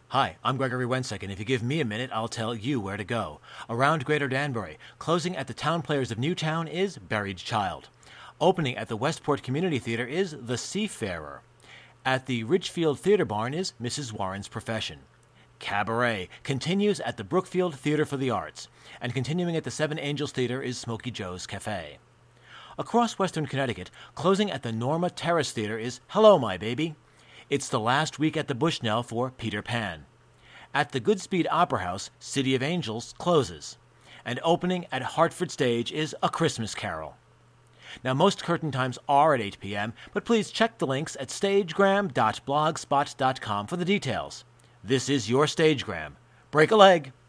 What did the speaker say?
Hi, I'm Gregory Wensek, and if you give me a minute, I'll tell you where to go. Around Greater Danbury, closing at the Town Players of Newtown is Buried Child. Opening at the Westport Community Theater is The Seafarer. At the Ridgefield Theater Barn is Mrs. Warren's Profession. Cabaret continues at the Brookfield Theater for the Arts, and continuing at the Seven Angels Theater is Smoky Joe's Cafe. Across Western Connecticut, closing at the Norma Terrace Theater is Hello, My Baby. It's the last week at the Bushnell for Peter Pan. At the Goodspeed Opera House, City of Angels closes. And opening at Hartford Stage is A Christmas Carol. Now, most curtain times are at 8 p.m., but please check the links at stagegram.blogspot.com for the details. This is your Stagegram. Break a leg.